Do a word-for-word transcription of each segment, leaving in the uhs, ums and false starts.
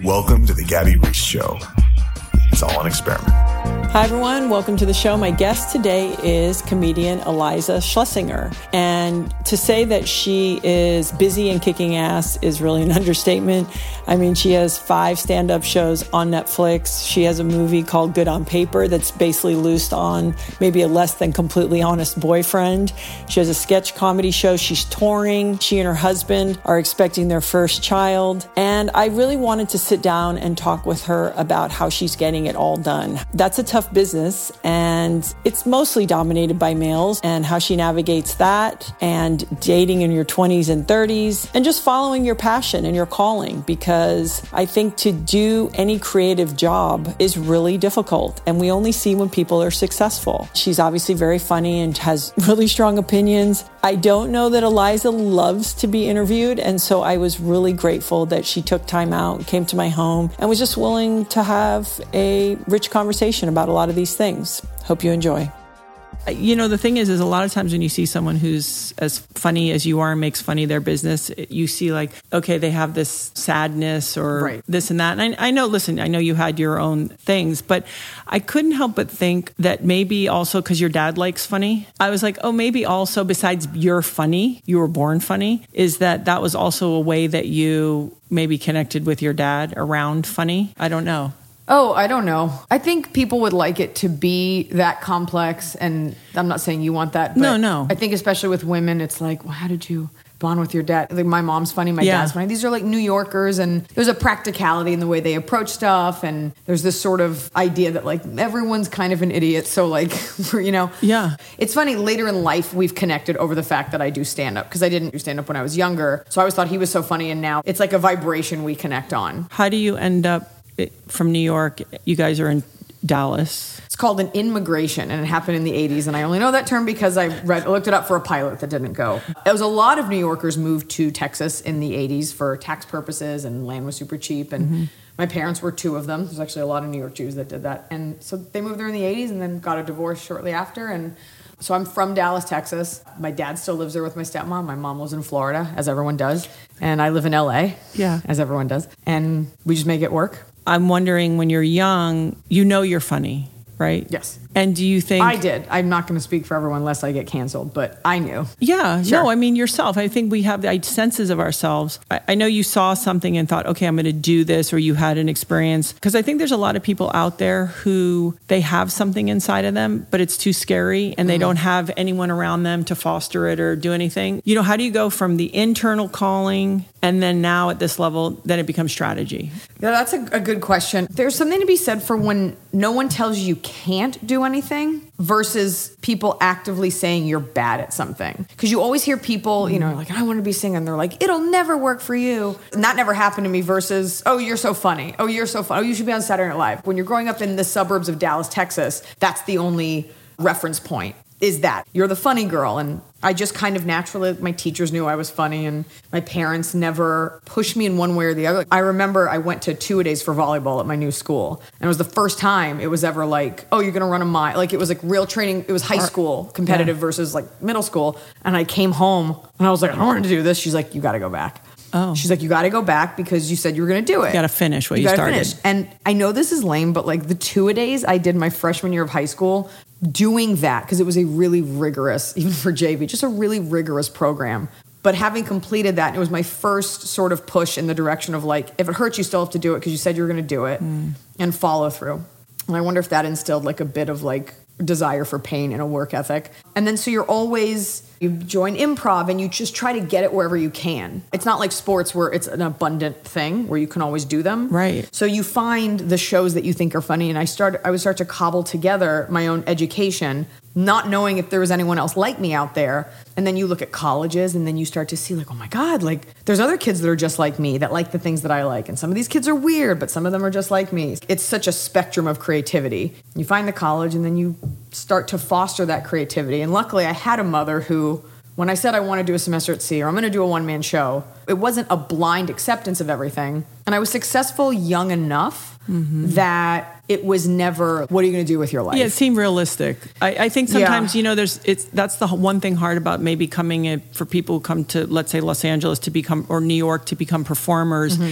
Welcome to the Gabby Reece Show. It's all an experiment. Hi, everyone. Welcome to the show. My guest today is comedian Iliza Shlesinger. And to say that she is busy and kicking ass is really an understatement. I mean, she has five stand-up shows on Netflix. She has a movie called Good on Paper that's basically loosed on maybe a less than completely honest boyfriend. She has a sketch comedy show. She's touring. She and her husband are expecting their first child. And I really wanted to sit down and talk with her about how she's getting it all done. That's a tough business, and it's mostly dominated by males, and how she navigates that, and dating in your twenties and thirties, and just following your passion and your calling, because I think to do any creative job is really difficult, and we only see when people are successful. She's obviously very funny and has really strong opinions. I don't know that Iliza loves to be interviewed, and so I was really grateful that she took time out, came to my home, and was just willing to have a rich conversation about a lot of these things. Hope you enjoy. You know, the thing is, is a lot of times when you see someone who's as funny as you are and makes funny their business, you see like, okay, they have this sadness or right. this and that. And I, I know, listen, I know you had your own things, but I couldn't help but think that maybe also because your dad likes funny, I was like, oh, maybe also besides you're funny, you were born funny, is that that was also a way that you maybe connected with your dad around funny? I don't know. Oh, I don't know. I think people would like it to be that complex, and I'm not saying you want that. But no, no. I think especially with women, it's like, well, how did you bond with your dad? Like, my mom's funny, my yeah. dad's funny. These are like New Yorkers, and there's a practicality in the way they approach stuff, and there's this sort of idea that like everyone's kind of an idiot, so like, you know. Yeah. It's funny, later in life, we've connected over the fact that I do stand-up, because I didn't do stand-up when I was younger, so I always thought he was so funny, and now it's like a vibration we connect on. How do you end up from New York? You guys are in Dallas. It's called an immigration, and it happened in the eighties. And I only know that term because I read, looked it up for a pilot that didn't go. It was a lot of New Yorkers moved to Texas in the eighties for tax purposes, and land was super cheap. And mm-hmm. my parents were two of them. There's actually a lot of New York Jews that did that. And so they moved there in the eighties and then got a divorce shortly after. And so I'm from Dallas, Texas. My dad still lives there with my stepmom. My mom lives in Florida, as everyone does. And I live in L A, yeah, as everyone does. And we just make it work. I'm wondering, when you're young, you know you're funny, right? Yes. And do you think... I did. I'm not going to speak for everyone unless I get canceled, but I knew. Yeah. Sure. No, I mean, yourself. I think we have the senses of ourselves. I, I know you saw something and thought, okay, I'm going to do this, or you had an experience. Because I think there's a lot of people out there who they have something inside of them, but it's too scary, and they mm-hmm. don't have anyone around them to foster it or do anything. You know, how do you go from the internal calling, and then now at this level, then it becomes strategy? Yeah, that's a, a good question. There's something to be said for when no one tells you you can't do anything versus people actively saying you're bad at something. Because you always hear people, you know, like, I want to be singing. They're like, it'll never work for you. And that never happened to me versus, oh, you're so funny. Oh, you're so funny. Oh, you should be on Saturday Night Live. When you're growing up in the suburbs of Dallas, Texas, that's the only reference point. Is that you're the funny girl. And I just kind of naturally, my teachers knew I was funny, and my parents never pushed me in one way or the other. I remember I went to two-a-days for volleyball at my new school, and it was the first time it was ever like, oh, you're going to run a mile. Like, it was like real training. It was high school competitive yeah. versus like middle school. And I came home and I was like, I don't want to do this. She's like, you got to go back. Oh. She's like, you got to go back because you said you were going to do it. You got to finish what you, you started. Finish. And I know this is lame, but like the two-a-days I did my freshman year of high school, doing that, because it was a really rigorous, even for J V, just a really rigorous program. But having completed that, it was my first sort of push in the direction of like, if it hurts, you still have to do it because you said you were going to do it mm. and follow through. And I wonder if that instilled like a bit of like desire for pain and a work ethic. And then so you're always, you join improv and you just try to get it wherever you can. It's not like sports where it's an abundant thing where you can always do them. Right. So you find the shows that you think are funny, and I start I would start to cobble together my own education, not knowing if there was anyone else like me out there. And then you look at colleges and then you start to see like, oh my God, like there's other kids that are just like me that like the things that I like. And some of these kids are weird, but some of them are just like me. It's such a spectrum of creativity. You find the college and then you start to foster that creativity. And luckily I had a mother who, when I said I want to do a semester at sea or I'm going to do a one-man show, it wasn't a blind acceptance of everything. And I was successful young enough mm-hmm. that it was never, what are you going to do with your life? Yeah, it seemed realistic. I, I think sometimes, yeah. you know, there's it's that's the one thing hard about maybe coming in for people who come to, let's say, Los Angeles to become, or New York to become performers. Mm-hmm.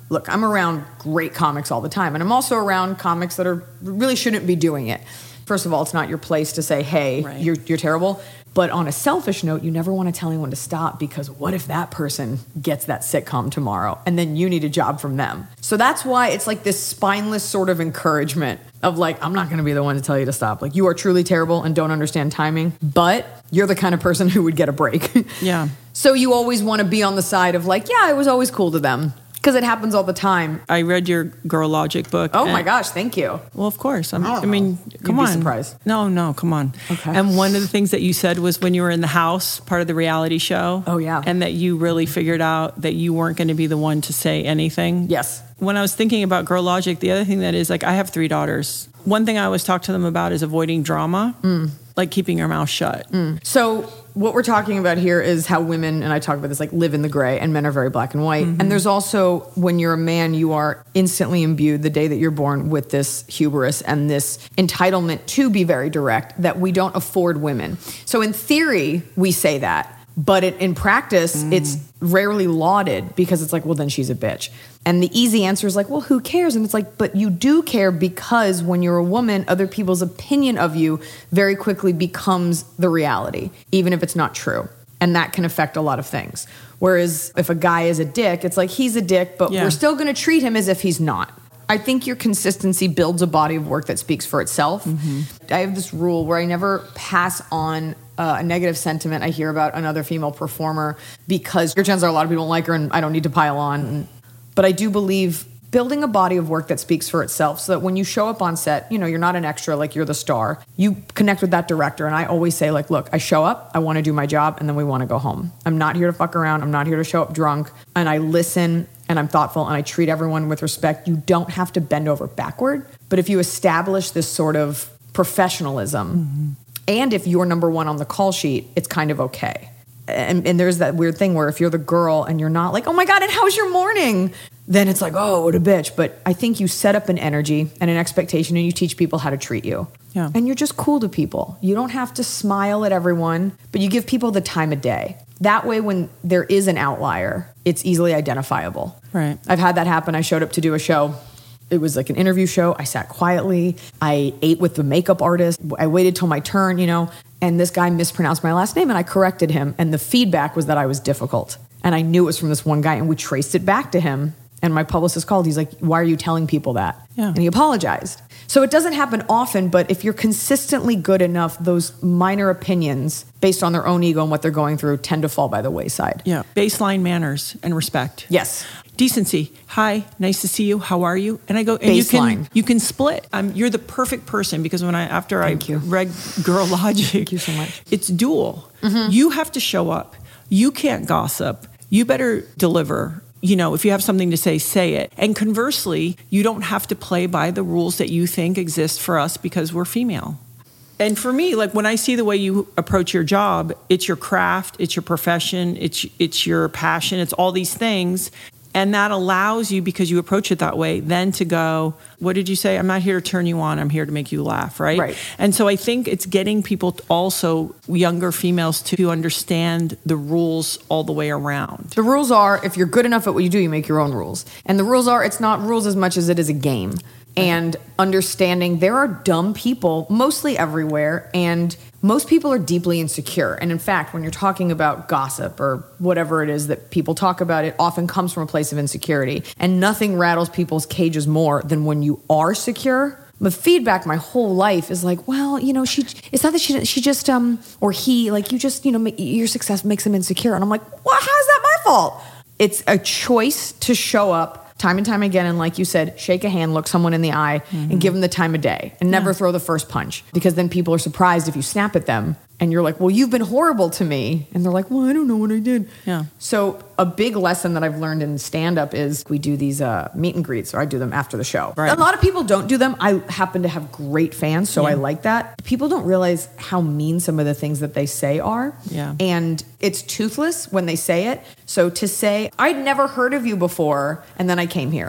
look, I'm around great comics all the time. And I'm also around comics that are really shouldn't be doing it. First of all, it's not your place to say, hey, right. you're you're terrible. But on a selfish note, you never want to tell anyone to stop, because what if that person gets that sitcom tomorrow and then you need a job from them? So that's why it's like this spineless sort of encouragement of like, I'm not going to be the one to tell you to stop. Like, you are truly terrible and don't understand timing, but you're the kind of person who would get a break. Yeah. So you always want to be on the side of like, yeah, it was always cool to them. Because it happens all the time. I read your Girl Logic book. Oh my gosh, thank you. Well, of course. I'm, I, I mean, come You'd on. be surprised. No, no, come on. Okay. And one of the things that you said was when you were in the house, part of the reality show. Oh, yeah. And that you really figured out that you weren't going to be the one to say anything. Yes. When I was thinking about Girl Logic, the other thing that is, like, I have three daughters. One thing I always talk to them about is avoiding drama, mm. like keeping your mouth shut. Mm. So what we're talking about here is how women, and I talk about this, like live in the gray, and men are very black and white. Mm-hmm. And there's also, when you're a man, you are instantly imbued the day that you're born with this hubris and this entitlement to be very direct that we don't afford women. So in theory, we say that. But it, in practice, mm. it's rarely lauded, because it's like, well, then she's a bitch. And the easy answer is like, well, who cares? And it's like, but you do care, because when you're a woman, other people's opinion of you very quickly becomes the reality, even if it's not true. And that can affect a lot of things. Whereas if a guy is a dick, it's like, he's a dick, but yeah. we're still going to treat him as if he's not. I think your consistency builds a body of work that speaks for itself. Mm-hmm. I have this rule where I never pass on uh, a negative sentiment I hear about another female performer, because your chances are a lot of people don't like her and I don't need to pile on. But I do believe building a body of work that speaks for itself, so that when you show up on set, you know, you're not an extra, like you're the star. You connect with that director. And I always say, like, look, I show up, I want to do my job, and then we want to go home. I'm not here to fuck around. I'm not here to show up drunk. And I listen, and I'm thoughtful, and I treat everyone with respect. You don't have to bend over backward. But if you establish this sort of professionalism, mm-hmm. and if you're number one on the call sheet, it's kind of okay. And, and there's that weird thing where if you're the girl and you're not like, oh my God, and how's your morning? Then it's like, oh, what a bitch. But I think you set up an energy and an expectation, and you teach people how to treat you. Yeah. And you're just cool to people. You don't have to smile at everyone, but you give people the time of day. That way, when there is an outlier, it's easily identifiable. Right. I've had that happen. I showed up to do a show. It was like an interview show. I sat quietly. I ate with the makeup artist. I waited till my turn, you know, and this guy mispronounced my last name, and I corrected him. And the feedback was that I was difficult. And I knew it was from this one guy, and we traced it back to him. And my publicist called. He's like, why are you telling people that? Yeah. And he apologized. So it doesn't happen often, but if you're consistently good enough, those minor opinions based on their own ego and what they're going through tend to fall by the wayside. Yeah. Baseline manners and respect. Yes. Decency. Hi, nice to see you. How are you? And I go, and Baseline. you can you can split. Um, you're the perfect person, because when I after Thank I you. read Girl Logic, Thank you so much. It's dual. Mm-hmm. You have to show up. You can't gossip. You better deliver. You know, if you have something to say, say it. And conversely, you don't have to play by the rules that you think exist for us because we're female. And for me, like when I see the way you approach your job, it's your craft, it's your profession, it's it's your passion, it's all these things. And that allows you, because you approach it that way, then to go, what did you say? I'm not here to turn you on. I'm here to make you laugh, right? Right. And so I think it's getting people, to also younger females, to understand the rules all the way around. The rules are, if you're good enough at what you do, you make your own rules. And the rules are, it's not rules as much as it is a game. And understanding there are dumb people mostly everywhere, and most people are deeply insecure. And in fact, when you're talking about gossip or whatever it is that people talk about, it often comes from a place of insecurity. And nothing rattles people's cages more than when you are secure. The feedback my whole life is like, well, you know, she, it's not that she, she just, um, or he, like, you just, you know, your success makes him insecure. And I'm like, well, how's that my fault? It's a choice to show up time and time again, and like you said, shake a hand, look someone in the eye, mm-hmm. and give them the time of day, and never yeah. throw the first punch, because then people are surprised if you snap at them, and you're like, well, you've been horrible to me, and they're like, well, I don't know what I did. Yeah. So a big lesson that I've learned in stand-up is we do these uh, meet and greets, or I do them after the show. Right. A lot of people don't do them. I happen to have great fans, so yeah. I like that. People don't realize how mean some of the things that they say are, yeah. and it's toothless when they say it. So to say, I'd never heard of you before, and then I came here.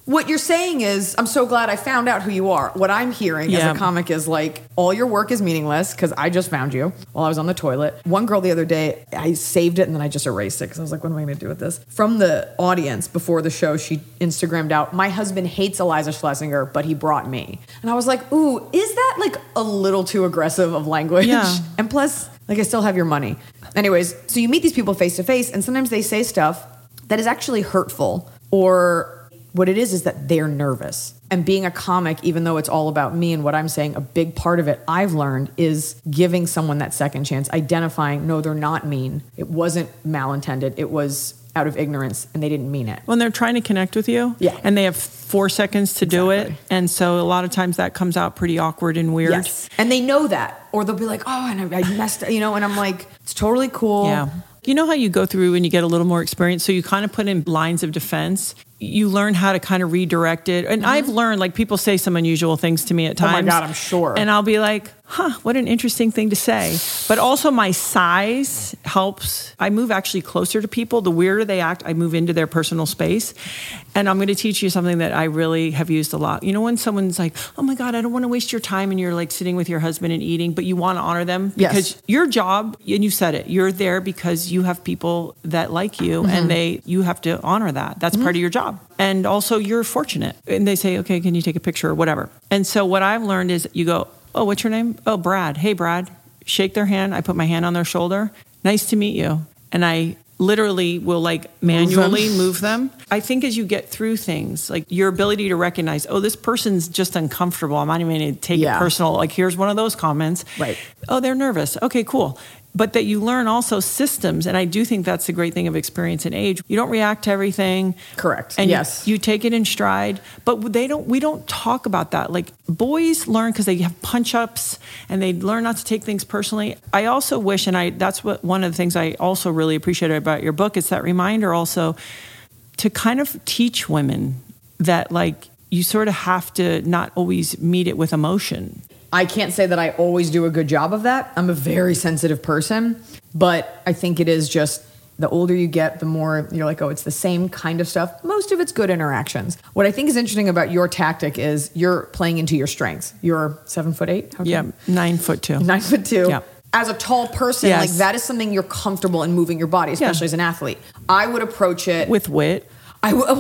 what you're saying is, I'm so glad I found out who you are. What I'm hearing Yeah. as a comic is like, all your work is meaningless because I just found you while I was on the toilet. One girl the other day, I saved it and then I just erased it because I was like, what am I going to do with this? From the audience before the show, she Instagrammed out, my husband hates Iliza Shlesinger, but he brought me. And I was like, ooh, is that like a little too aggressive of language? Yeah. And plus, like, I still have your money. Anyways, so you meet these people face to face and sometimes they say stuff that is actually hurtful, or what it is is that they're nervous. And being a comic, even though it's all about me and what I'm saying, a big part of it I've learned is giving someone that second chance, identifying, no, they're not mean. It wasn't malintended. It was out of ignorance and they didn't mean it. When they're trying to connect with you, Yeah. and they have four seconds to do it. Exactly. And so a lot of times that comes out pretty awkward and weird. Yes. And they know that. Or they'll be like, oh, and I, I messed up, you know, and I'm like, it's totally cool. Yeah. You know how you go through and you get a little more experience, so you kind of put in lines of defense. You learn how to kind of redirect it. And I've learned, like, people say some unusual things to me at Oh my times. God, I'm sure. And I'll be like, huh, what an interesting thing to say. But also my size helps. I move actually closer to people. The weirder they act, I move into their personal space. And I'm going to teach you something that I really have used a lot. You know, when someone's like, oh my God, I don't want to waste your time, and you're like sitting with your husband and eating, but you want to honor them because Yes. your job, and you said it, you're there because you have people that like you, Mm-hmm. and they you have to honor that. That's part of your job. And also you're fortunate. And they say, okay, can you take a picture or whatever? And so what I've learned is you go, oh, what's your name? Oh, Brad. Hey, Brad. Shake their hand. I put my hand on their shoulder. Nice to meet you. And I literally will like manually move them. I think as you get through things, like your ability to recognize, oh, this person's just uncomfortable. I'm not even going to take Yeah. it personal. Like, here's one of those comments. Right. Oh, they're nervous. Okay, cool. But that you learn also systems. And I do think that's the great thing of experience and age. You don't react to everything. Correct. And Yes. you, you take it in stride. But they don't. We don't talk about that. Like, boys learn because they have punch-ups and they learn not to take things personally. I also wish, and I that's what one of the things I also really appreciated about your book, is that reminder also to kind of teach women that, like, you sort of have to not always meet it with emotion. I can't say that I always do a good job of that. I'm a very sensitive person, but I think it is just the older you get, the more you're like, oh, it's the same kind of stuff. Most of it's good interactions. What I think is interesting about your tactic is you're playing into your strengths. You're seven foot eight. Okay. Yeah, nine foot two. Nine foot two. Yeah. As a tall person, Yes. like that is something you're comfortable in moving your body, especially Yeah. as an athlete. I would approach it With wit. I w-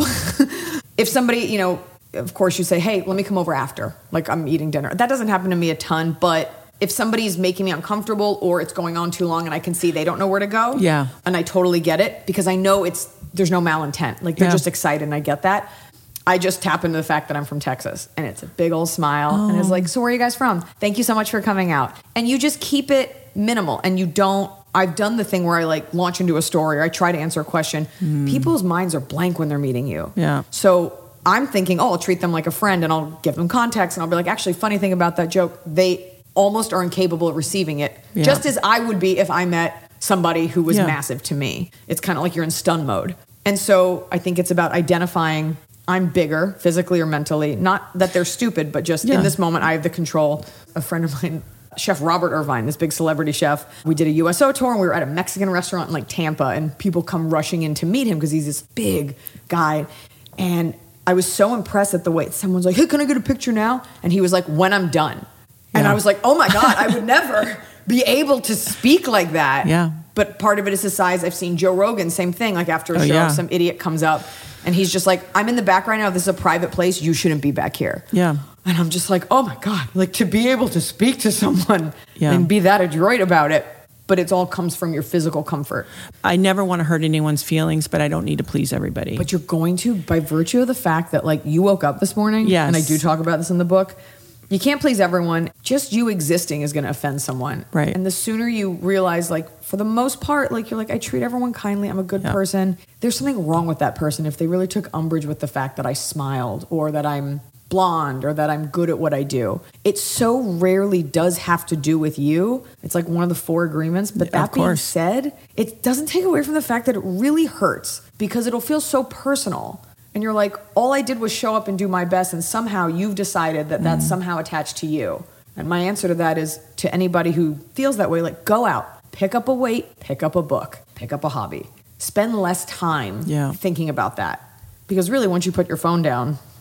if somebody, you know, of course you say, hey, let me come over after, like I'm eating dinner. That doesn't happen to me a ton, but if somebody's making me uncomfortable or it's going on too long and I can see they don't know where to go. Yeah. And I totally get it because I know it's, there's no malintent. Like they're Yeah. just excited and I get that. I just tap into the fact that I'm from Texas and it's a big old smile Oh. and it's like, so where are you guys from? Thank you so much for coming out. And you just keep it minimal and you don't, I've done the thing where I like launch into a story or I try to answer a question. Mm. People's minds are blank when they're meeting you. Yeah. So I'm thinking, oh, I'll treat them like a friend and I'll give them context and I'll be like, actually, funny thing about that joke, they almost are incapable of receiving it. Yeah. Just as I would be if I met somebody who was Yeah. massive to me. It's kind of like you're in stun mode. And so I think it's about identifying I'm bigger physically or mentally. Not that they're stupid, but just Yeah. in this moment, I have the control. A friend of mine, Chef Robert Irvine, this big celebrity chef, we did a U S O tour and we were at a Mexican restaurant in like Tampa and people come rushing in to meet him because he's this big guy. And I was so impressed at the way someone's like, hey, can I get a picture now? And he was like, when I'm done. And Yeah. I was like, oh my God, I would never be able to speak like that. Yeah. But part of it is his size. I've seen Joe Rogan, same thing. Like after a Oh, show, yeah. some idiot comes up and he's just like, I'm in the back right now. This is a private place. You shouldn't be back here. Yeah. And I'm just like, oh my God, like to be able to speak to someone Yeah. and be that adroit about it. But it all comes from your physical comfort. I never want to hurt anyone's feelings, but I don't need to please everybody. But you're going to, by virtue of the fact that like you woke up this morning, Yes. and I do talk about this in the book, you can't please everyone. Just you existing is going to offend someone. Right. And the sooner you realize, like, for the most part, like, you're like, I treat everyone kindly. I'm a good Yeah. person. There's something wrong with that person if they really took umbrage with the fact that I smiled or that I'm blonde or that I'm good at what I do. It so rarely does have to do with you. It's like one of the four agreements. But Yeah, that of being course. said, it doesn't take away from the fact that it really hurts because it'll feel so personal. And you're like, all I did was show up and do my best, and somehow you've decided that that's somehow attached to you. And my answer to that is to anybody who feels that way, like, go out, pick up a weight, pick up a book, pick up a hobby. Spend less time Yeah. thinking about that. Because really, once you put your phone down,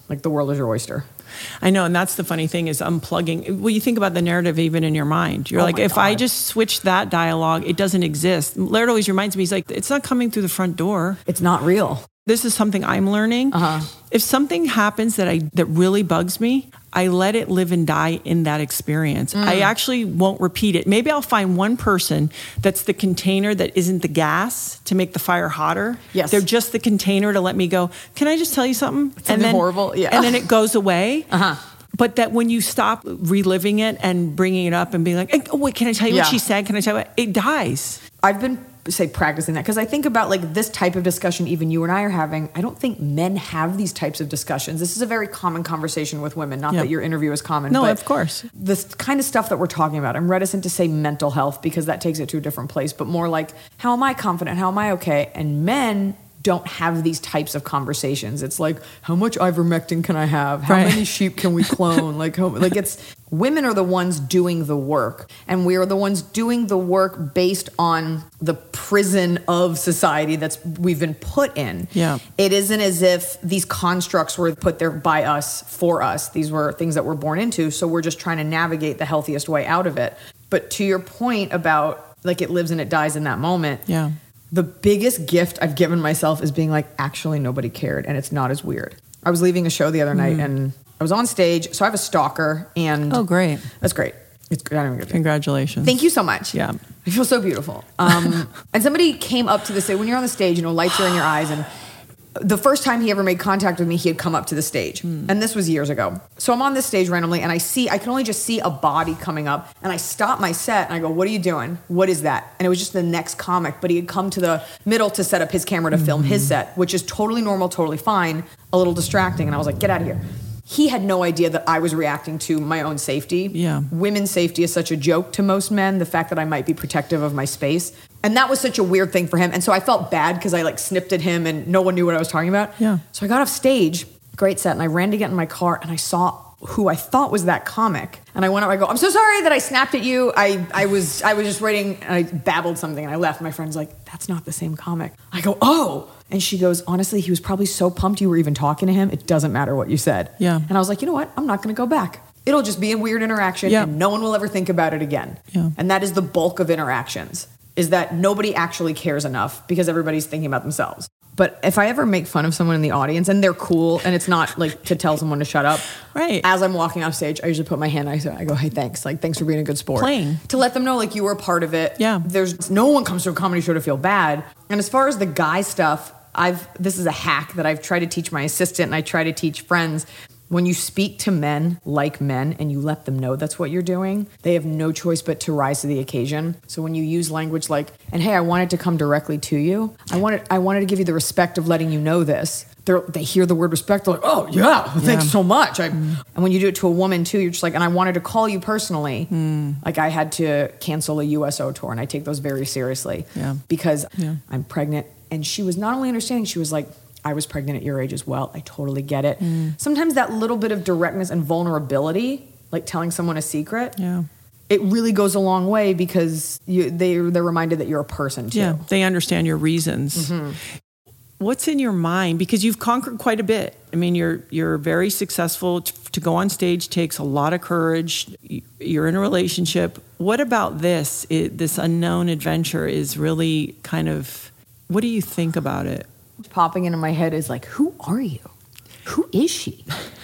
like the world is your oyster. I know, and that's the funny thing is unplugging. Well, you think about the narrative even in your mind. You're Oh like, my if I God. just switch that dialogue, it doesn't exist. Laird always reminds me, he's like, it's not coming through the front door. It's not real. This is something I'm learning. Uh-huh. If something happens that I that really bugs me, I let it live and die in that experience. Mm. I actually won't repeat it. Maybe I'll find one person that's the container that isn't the gas to make the fire hotter. Yes. They're just the container to let me go, can I just tell you something? Something and then, horrible? Yeah. And then it goes away. Uh-huh. But that when you stop reliving it and bringing it up and being like, oh, wait, can I tell you Yeah. what she said? Can I tell you what? It dies. I've been, say, practicing that because I think about like this type of discussion even you and I are having. I don't think men have these types of discussions. This is a very common conversation with women. Not Yeah. that your interview is common. No, but of course. This kind of stuff that we're talking about, I'm reticent to say mental health because that takes it to a different place, but more like, how am I confident? How am I okay? And men don't have these types of conversations. It's like, how much ivermectin can I have? How Right. many sheep can we clone? like, how, like it's women are the ones doing the work, and we are the ones doing the work based on the prison of society that's we've been put in. Yeah. It isn't as if these constructs were put there by us for us. These were things that we're born into, so we're just trying to navigate the healthiest way out of it. But to your point about like it lives and it dies in that moment. Yeah. The biggest gift I've given myself is being like, actually, nobody cared, and it's not as weird. I was leaving a show the other night, and I was on stage. So I have a stalker, and Oh, great. that's great. It's great. I don't even get it. Congratulations. Thank you so much. Yeah. I feel so beautiful. Um, and somebody came up to the stage when you're on the stage, you know, lights are in your eyes, and the first time he ever made contact with me, he had come up to the stage. Hmm. And this was years ago. So I'm on this stage randomly and I see, I can only just see a body coming up, and I stop my set and I go, what are you doing? What is that? And it was just the next comic, but he had come to the middle to set up his camera to film his set, which is totally normal, totally fine, a little distracting. And I was like, get out of here. He had no idea that I was reacting to my own safety. Yeah. Women's safety is such a joke to most men, the fact that I might be protective of my space. And that was such a weird thing for him. And so I felt bad because I like snipped at him and no one knew what I was talking about. Yeah. So I got off stage, great set, and I ran to get in my car and I saw who I thought was that comic. And I went up, I go, I'm so sorry that I snapped at you. I, I was I was just waiting, and I babbled something and I left. My friend's like, that's not the same comic. I go, oh. And she goes, honestly, he was probably so pumped you were even talking to him. It doesn't matter what you said. Yeah. And I was like, you know what? I'm not going to go back. It'll just be a weird interaction, Yeah. and no one will ever think about it again. Yeah. And that is the bulk of interactions, is that nobody actually cares enough because everybody's thinking about themselves. But if I ever make fun of someone in the audience and they're cool and it's not like to tell someone to shut up, Right. as I'm walking off stage, I usually put my hand, I say, I go, hey, thanks. Like, thanks for being a good sport. Playing. To let them know, like, you were a part of it. Yeah. There's no one comes to a comedy show to feel bad. And as far as the guy stuff, I've, this is a hack that I've tried to teach my assistant and I try to teach friends. When you speak to men like men and you let them know that's what you're doing, they have no choice but to rise to the occasion. So when you use language like, and hey, I wanted to come directly to you. I wanted I wanted to give you the respect of letting you know this. They're, they hear the word respect, they're like, oh, yeah, thanks Yeah. so much. I, And when you do it to a woman too, you're just like, and I wanted to call you personally. Mm. Like I had to cancel a U S O tour, and I take those very seriously Yeah. because Yeah. I'm pregnant. And she was not only understanding, she was like, I was pregnant at your age as well. I totally get it. Mm. Sometimes that little bit of directness and vulnerability, like telling someone a secret, Yeah. it really goes a long way because you, they, they're reminded that you're a person too. Yeah. They understand your reasons. Mm-hmm. What's in your mind? Because you've conquered quite a bit. I mean, you're you're very successful. T- to go on stage takes a lot of courage. Y- You're in a relationship. What about this? It, this unknown adventure is really kind of. What do you think about it? Popping into my head is like, who are you? Who is she?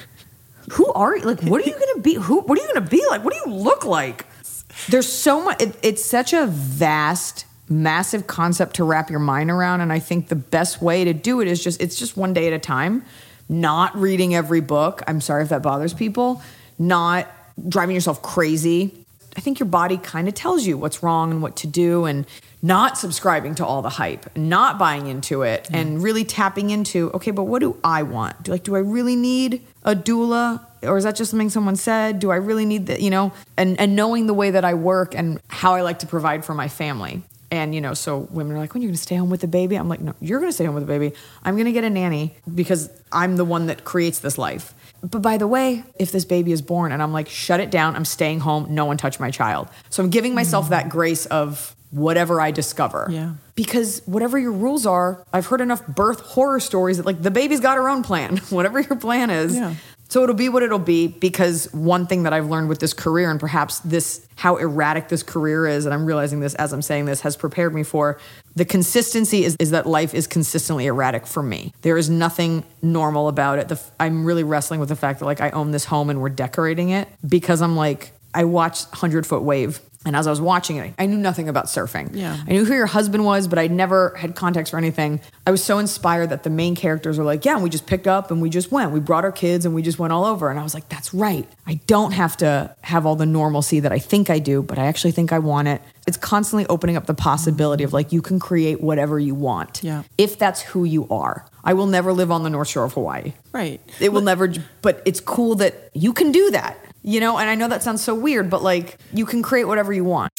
Who are you? Like, what are you going to be? Who? What are you going to be like? What do you look like? There's so much. It, it's such a vast, massive concept to wrap your mind around. And I think the best way to do it is just, it's just one day at a time, not reading every book. I'm sorry if that bothers people. Not driving yourself crazy. I think your body kind of tells you what's wrong and what to do, and not subscribing to all the hype, not buying into it, mm. and really tapping into, okay, but what do I want? Do, like, do I really need a doula? Or is that just something someone said? Do I really need that, you know? And, and knowing the way that I work and how I like to provide for my family. And, you know, so women are like, when are you going to stay home with the baby? I'm like, no, you're going to stay home with the baby. I'm going to get a nanny because I'm the one that creates this life. But by the way, if this baby is born and I'm like, shut it down, I'm staying home, no one touch my child. So I'm giving myself mm. that grace of, whatever I discover. Yeah. Because whatever your rules are, I've heard enough birth horror stories that like the baby's got her own plan, whatever your plan is. Yeah. So it'll be what it'll be, because one thing that I've learned with this career, and perhaps this, how erratic this career is, and I'm realizing this as I'm saying this, has prepared me for, the consistency is, is that life is consistently erratic for me. There is nothing normal about it. The, I'm really wrestling with the fact that like I own this home and we're decorating it, because I'm like, I watched Hundred Foot Wave. And as I was watching it, I knew nothing about surfing. Yeah. I knew who your husband was, but I never had context for anything. I was so inspired that the main characters were like, yeah, and we just picked up and we just went. We brought our kids and we just went all over. And I was like, that's right. I don't have to have all the normalcy that I think I do, but I actually think I want it. It's constantly opening up the possibility of like, you can create whatever you want. Yeah. If that's who you are. I will never live on the North Shore of Hawaii. Right. It will never, but it's cool that you can do that. You know, and I know that sounds so weird, but like you can create whatever you want.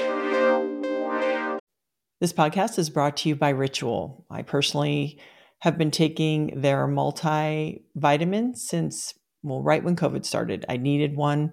This podcast is brought to you by Ritual. I personally have been taking their multivitamin since, well, right when COVID started. I needed one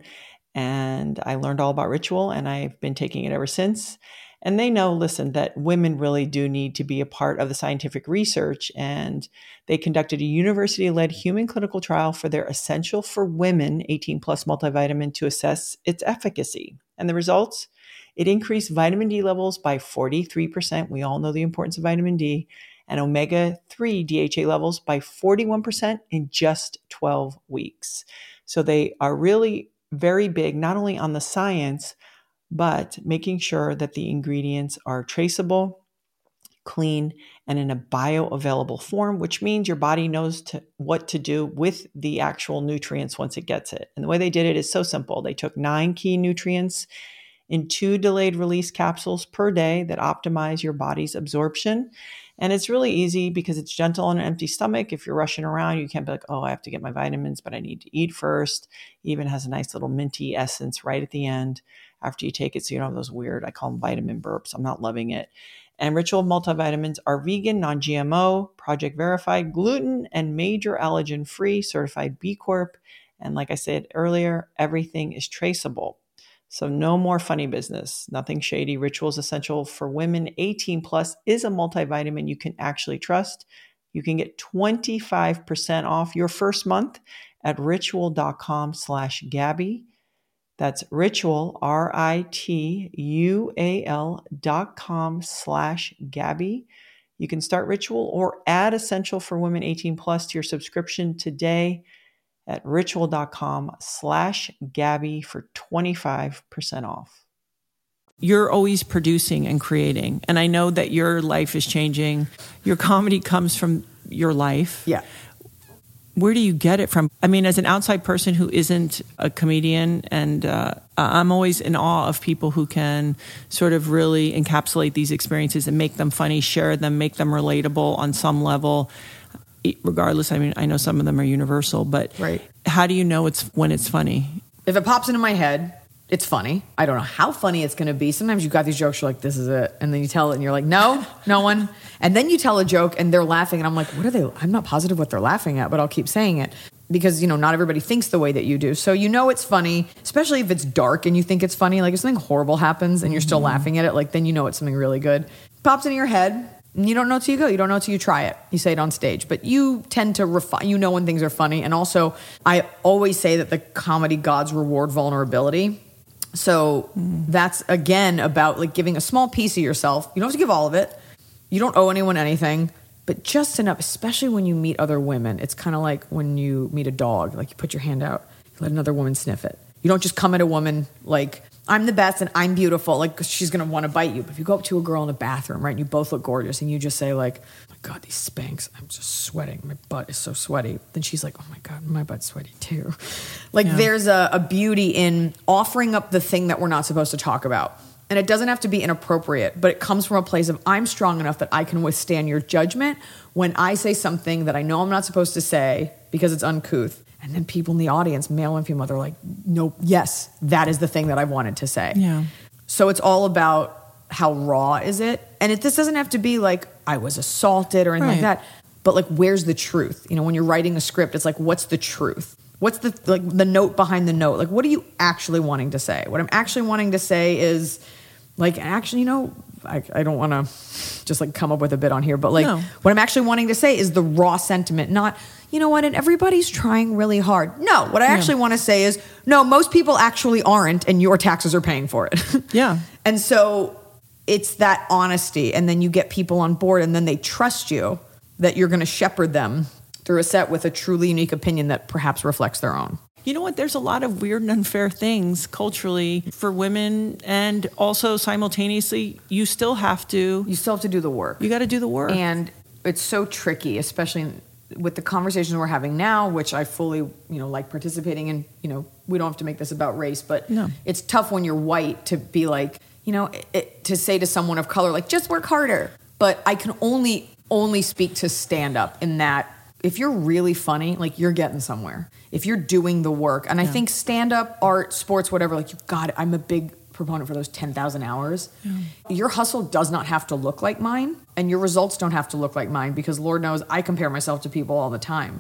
and I learned all about Ritual and I've been taking it ever since. And they know, listen, that women really do need to be a part of the scientific research. And they conducted a university-led human clinical trial for their Essential for Women eighteen plus multivitamin to assess its efficacy. And the results? It increased vitamin D levels by forty-three percent. We all know the importance of vitamin D. And omega three D H A levels by forty-one percent in just twelve weeks. So they are really very big, not only on the science, but making sure that the ingredients are traceable, clean, and in a bioavailable form, which means your body knows to, what to do with the actual nutrients once it gets it. And the way they did it is so simple. They took nine key nutrients in two delayed release capsules per day that optimize your body's absorption. And it's really easy because it's gentle on an empty stomach. If you're rushing around, you can't be like, oh, I have to get my vitamins, but I need to eat first. It even has a nice little minty essence right at the end after you take it. So you don't have those weird, I call them vitamin burps. I'm not loving it. And Ritual multivitamins are vegan, non-G M O, project verified, gluten and major allergen free, certified B Corp. And like I said earlier, everything is traceable. So no more funny business, nothing shady. Ritual's Essential for Women eighteen plus is a multivitamin you can actually trust. You can get twenty-five percent off your first month at ritual.com slash Gabby. That's Ritual, R I T U A L dot com slash Gabby. You can start Ritual or add Essential for Women eighteen plus to your subscription today at ritual.com slash Gabby for twenty-five percent off. You're always producing and creating. And I know that your life is changing. Your comedy comes from your life. Yeah. Where do you get it from? I mean, as an outside person who isn't a comedian, and uh, I'm always in awe of people who can sort of really encapsulate these experiences and make them funny, share them, make them relatable on some level. Regardless, I mean, I know some of them are universal, but right. How do you know it's when it's funny? If it pops into my head, it's funny. I don't know how funny it's going to be. Sometimes you've got these jokes, you're like, this is it. And then you tell it and you're like, no, no one. And then you tell a joke and they're laughing. And I'm like, what are they? I'm not positive what they're laughing at, but I'll keep saying it because, you know, not everybody thinks the way that you do. So you know it's funny, especially if it's dark and you think it's funny. Like if something horrible happens and you're still mm-hmm. laughing at it, like then you know it's something really good. Pops into your head. And you don't know till you go. You don't know till you try it. You say it on stage. But you tend to refine. You know when things are funny. And also, I always say that the comedy gods reward vulnerability. So mm. that's, again, about like giving a small piece of yourself. You don't have to give all of it. You don't owe anyone anything. But just enough, especially when you meet other women. It's kind of like when you meet a dog. Like you put your hand out. You let another woman sniff it. You don't just come at a woman like, I'm the best and I'm beautiful, like, cause she's going to want to bite you. But if you go up to a girl in a bathroom, right, and you both look gorgeous and you just say like, oh my God, these Spanx, I'm just sweating. My butt is so sweaty. Then she's like, oh my God, my butt's sweaty too. Like yeah. There's a, a beauty in offering up the thing that we're not supposed to talk about. And it doesn't have to be inappropriate, but it comes from a place of I'm strong enough that I can withstand your judgment when I say something that I know I'm not supposed to say because it's uncouth. And then people in the audience, male and female, they're like, no, yes, that is the thing that I wanted to say. Yeah. So it's all about how raw is it? And it, this doesn't have to be like, I was assaulted or anything right. like that. But like, where's the truth? You know, when you're writing a script, it's like, what's the truth? What's the, like the note behind the note? Like, what are you actually wanting to say? What I'm actually wanting to say is like, actually, you know, I, I don't want to just like come up with a bit on here, but like No. what I'm actually wanting to say is the raw sentiment, not, you know what, and everybody's trying really hard. No, what I actually want to say is, no, most people actually aren't, and your taxes are paying for it. Yeah. And so it's that honesty, and then you get people on board, and then they trust you that you're going to shepherd them through a set with a truly unique opinion that perhaps reflects their own. You know what? There's a lot of weird and unfair things culturally for women, and also simultaneously, you still have to. You still have to do the work. You got to do the work. And it's so tricky, especially with the conversations we're having now, which I fully, you know, like participating in. You know, we don't have to make this about race, but No. it's tough when you're white to be like, you know, it, it, to say to someone of color, like, just work harder. But I can only only speak to stand up in that. If you're really funny, like you're getting somewhere. If you're doing the work. And I Yeah. think stand up, art, sports, whatever, like you got it. I'm a big proponent for those ten thousand hours. Yeah. Your hustle does not have to look like mine, and your results don't have to look like mine, because Lord knows I compare myself to people all the time.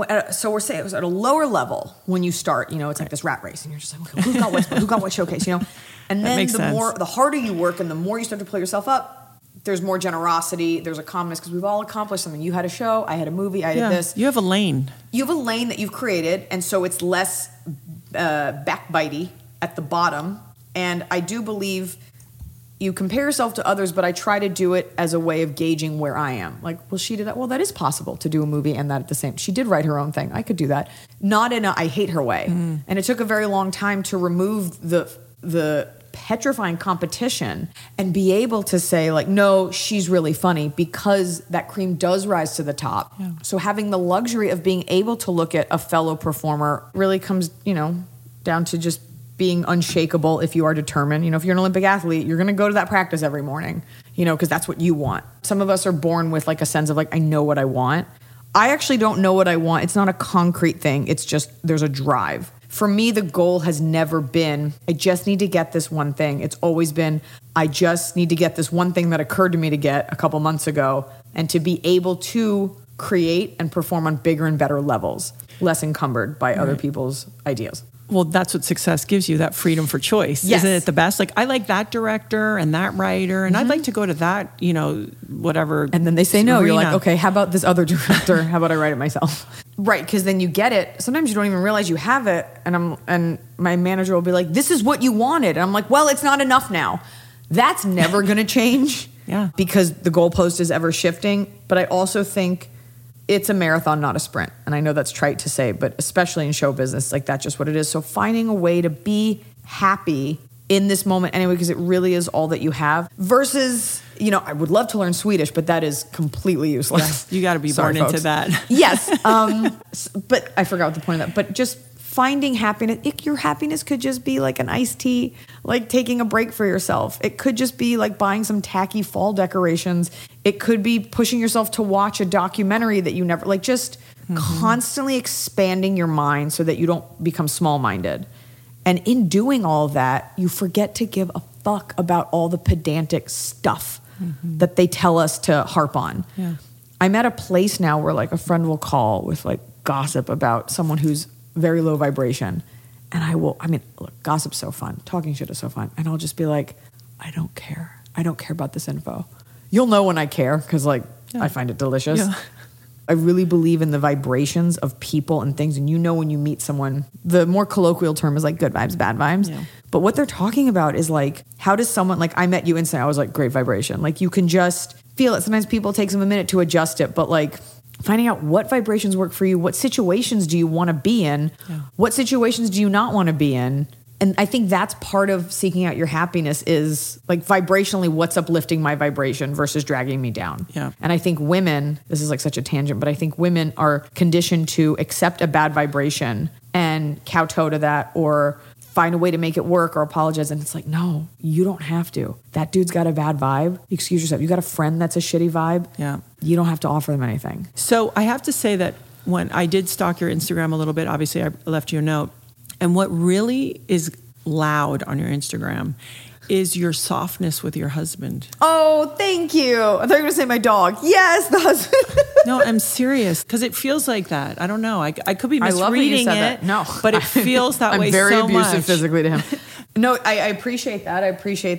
So we're saying it was at a lower level when you start, you know, it's like this rat race, and you're just like, okay, who got what, who got what showcase, you know? And then makes the sense. more, the harder you work and the more you start to pull yourself up, there's more generosity, there's a calmness, because we've all accomplished something. You had a show, I had a movie, I yeah. did this. You have a lane. You have a lane that you've created, and so it's less uh, backbitey at the bottom. And I do believe you compare yourself to others, but I try to do it as a way of gauging where I am. Like, well, she did that. Well, that is possible to do a movie and that at the same. She did write her own thing. I could do that. Not in a I hate her way. Mm. And it took a very long time to remove the the petrifying competition and be able to say, like, no, she's really funny, because that cream does rise to the top. Yeah. So having the luxury of being able to look at a fellow performer really comes, you know, down to just being unshakable if you are determined. You know, if you're an Olympic athlete, you're going to go to that practice every morning, you know, because that's what you want. Some of us are born with like a sense of like, I know what I want. I actually don't know what I want. It's not a concrete thing. It's just, there's a drive. For me, the goal has never been, I just need to get this one thing. It's always been, I just need to get this one thing that occurred to me to get a couple months ago, and to be able to create and perform on bigger and better levels, less encumbered by right. other people's ideas. Well, that's what success gives you, that freedom for choice. Yes. Isn't it the best? Like, I like that director and that writer, and mm-hmm. I'd like to go to that, you know, whatever. And then they say no. arena. You're like, okay, how about this other director? How about I write it myself? Right, because then you get it. Sometimes you don't even realize you have it. And I'm and my manager will be like, this is what you wanted. And I'm like, well, it's not enough now. That's never going to change. Yeah. Because the goalpost is ever shifting. But I also think it's a marathon, not a sprint. And I know that's trite to say, but especially in show business, like that's just what it is. So finding a way to be happy in this moment anyway, because it really is all that you have, versus, you know, I would love to learn Swedish, but that is completely useless. Yeah, you got to be Sorry, born folks. into that. Yes. Um, but I forgot what the point of that. But just finding happiness, it, your happiness could just be like an iced tea, like taking a break for yourself. It could just be like buying some tacky fall decorations. It could be pushing yourself to watch a documentary that you never, like just mm-hmm. constantly expanding your mind so that you don't become small-minded. And in doing all of that, you forget to give a fuck about all the pedantic stuff mm-hmm. that they tell us to harp on. Yeah. I'm at a place now where like a friend will call with like gossip about someone who's very low vibration. And I will, I mean, look, gossip's so fun. Talking shit is so fun. And I'll just be like, I don't care. I don't care about this info. You'll know when I care, because like, yeah. I find it delicious. Yeah. I really believe in the vibrations of people and things. And you know when you meet someone, the more colloquial term is like good vibes, bad vibes. Yeah. But what they're talking about is like, how does someone, like I met you instantly, I was like, great vibration. Like you can just feel it. Sometimes people take them a minute to adjust it, but like finding out what vibrations work for you, what situations do you want to be in, yeah. what situations do you not want to be in. And I think that's part of seeking out your happiness is like vibrationally, what's uplifting my vibration versus dragging me down. Yeah. And I think women, this is like such a tangent, but I think women are conditioned to accept a bad vibration and kowtow to that, or find a way to make it work or apologize. And it's like, no, you don't have to. That dude's got a bad vibe. Excuse yourself. You got a friend that's a shitty vibe. Yeah. You don't have to offer them anything. So I have to say that when I did stalk your Instagram a little bit, obviously I left you a note. And what really is loud on your Instagram is your softness with your husband. Oh, thank you. I thought you were going to say my dog. Yes, the husband. No, I'm serious, because it feels like that. I don't know. I, I could be misreading I love when you said it. That. No, but it feels that I'm way very so abusive much. physically to him. No, I, I appreciate that. I appreciate that.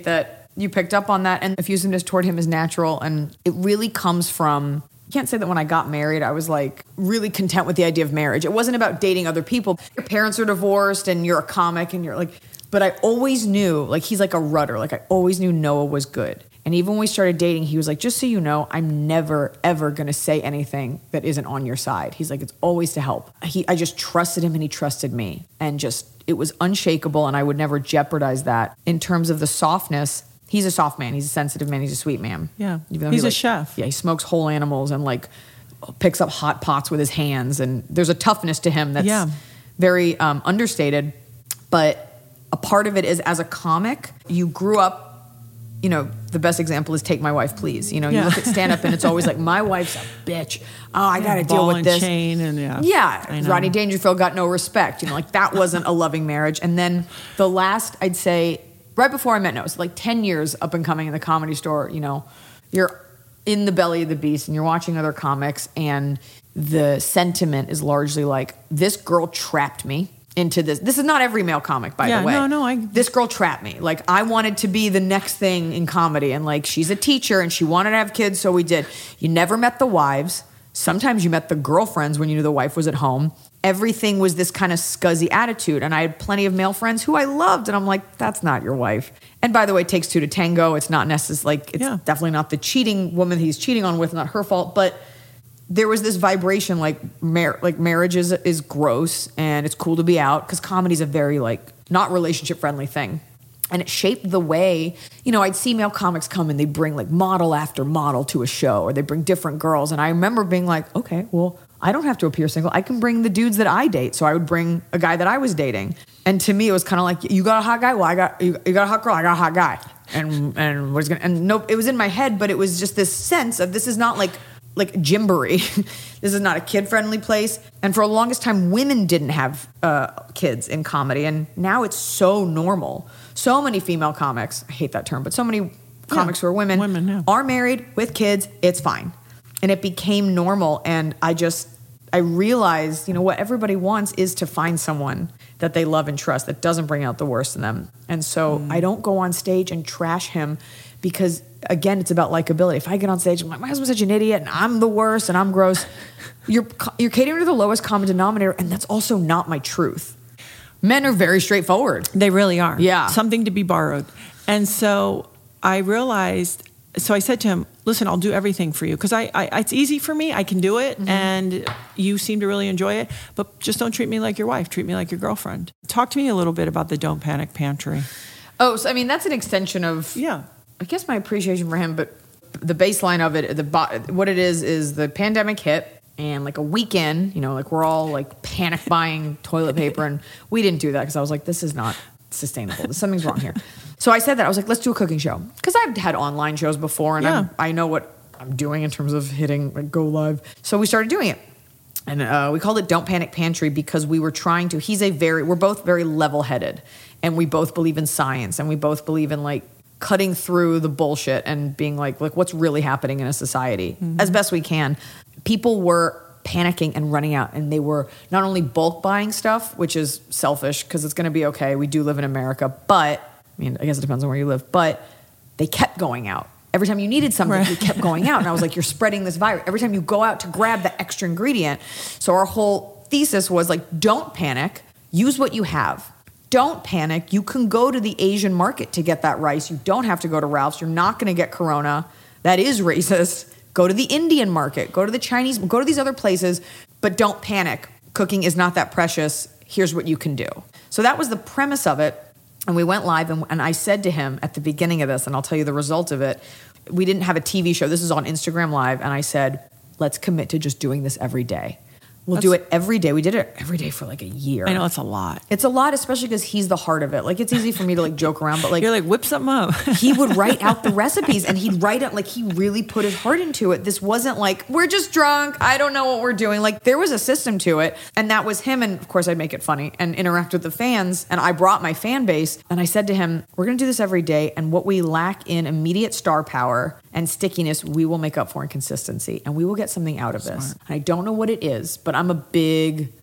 you picked up on that, and effusiveness toward him is natural, and it really comes from, I can't say that when I got married, I was like really content with the idea of marriage. It wasn't about dating other people. Your parents are divorced and you're a comic and you're like, but I always knew, like, he's like a rudder. Like, I always knew Noah was good. And even when we started dating, he was like, just so you know, I'm never, ever going to say anything that isn't on your side. He's like, it's always to help. He, I just trusted him and he trusted me. And just, it was unshakable, and I would never jeopardize that. In terms of the softness, he's a soft man. He's a sensitive man. He's a sweet man. Yeah. Even though he's he, a like, chef. Yeah, he smokes whole animals and like picks up hot pots with his hands. And there's a toughness to him that's yeah. very um, understated. But a part of it is, as a comic, you grew up, you know, the best example is Take My Wife, Please. You know, you Yeah. look at stand-up and it's always like, my wife's a bitch. Oh, I got to Yeah, deal ball with and this. chain and yeah. Yeah. I know. Rodney Dangerfield got no respect. You know, like that wasn't a loving marriage. And then the last, I'd say, right before I met Noah, so like ten years up and coming in the Comedy Store, you know, you're in the belly of the beast and you're watching other comics, and the sentiment is largely like, this girl trapped me into this. This is not every male comic, by Yeah, the way. no, no, I- This girl trapped me. Like, I wanted to be the next thing in comedy, and like, she's a teacher and she wanted to have kids, so we did. You never met the wives. Sometimes you met the girlfriends when you knew the wife was at home. Everything was this kind of scuzzy attitude, and I had plenty of male friends who I loved, and I'm like, that's not your wife. And by the way, it takes two to tango. It's not necessarily, like, it's Yeah. definitely not the cheating woman he's cheating on with, not her fault, but there was this vibration, like, mar- like marriage is, is gross and it's cool to be out, because comedy's a very, like, not relationship friendly thing. And it shaped the way, you know, I'd see male comics come and they bring like model after model to a show, or they bring different girls. And I remember being like, okay, well, I don't have to appear single. I can bring the dudes that I date. So I would bring a guy that I was dating. And to me, it was kind of like, you got a hot guy? Well, I got, you, you got a hot girl? I got a hot guy. And, and what's gonna, and no, it was in my head, but it was just this sense of, this is not like, like Gymboree. This is not a kid-friendly place. And for the longest time, women didn't have uh, kids in comedy. And now it's so normal. So many female comics, I hate that term, but so many comics who are women, women, yeah. are married with kids. It's fine. And it became normal. And I just, I realized, you know, what everybody wants is to find someone that they love and trust that doesn't bring out the worst in them. And so mm. I don't go on stage and trash him, because again, it's about likability. If I get on stage, I'm like, my husband's such an idiot and I'm the worst and I'm gross. You're, you're catering to the lowest common denominator. And that's also not my truth. Men are very straightforward. They really are. Yeah. Something to be borrowed. And so I realized, so I said to him, listen, I'll do everything for you. Because I, I, it's easy for me. I can do it. Mm-hmm. And you seem to really enjoy it. But just don't treat me like your wife. Treat me like your girlfriend. Talk to me a little bit about the Don't Panic Pantry. Oh, so I mean, that's an extension of, yeah, I guess, my appreciation for him. But the baseline of it, the what it is, is the pandemic hit. And like a weekend, you know, like we're all like panic buying toilet paper. And we didn't do that because I was like, this is not sustainable. Something's wrong here. So I said that. I was like, let's do a cooking show. Because I've had online shows before, and yeah. I'm, I know what I'm doing in terms of hitting like go live. So we started doing it. And uh, we called it Don't Panic Pantry because we were trying to, he's a very, we're both very level-headed. And we both believe in science. And we both believe in like cutting through the bullshit and being like, like what's really happening in a society mm-hmm. as best we can. People were panicking and running out, and they were not only bulk buying stuff, which is selfish because it's going to be okay. We do live in America, but I mean, I guess it depends on where you live, but they kept going out. Every time you needed something, right. you kept going out. And I was like, you're spreading this virus. Every time you go out to grab the extra ingredient. So our whole thesis was like, don't panic. Use what you have. Don't panic. You can go to the Asian market to get that rice. You don't have to go to Ralph's. You're not going to get corona. That is racist. Go to the Indian market, go to the Chinese, go to these other places, but don't panic. Cooking is not that precious. Here's what you can do. So that was the premise of it. And we went live, and, and I said to him at the beginning of this, and I'll tell you the result of it. We didn't have a T V show. This is on Instagram Live. And I said, let's commit to just doing this every day. We'll That's, do it every day. We did it every day for like a year. I know, it's a lot. It's a lot, especially because he's the heart of it. Like, it's easy for me to like joke around, but like... You're like, whip something up. He would write out the recipes, and he'd write it, like he really put his heart into it. This wasn't like, we're just drunk, I don't know what we're doing. Like, there was a system to it, and that was him. And of course, I'd make it funny and interact with the fans. And I brought my fan base, and I said to him, we're going to do this every day, and what we lack in immediate star power and stickiness, we will make up for in consistency, and we will get something out of this. And I don't know what it is, but I'm a big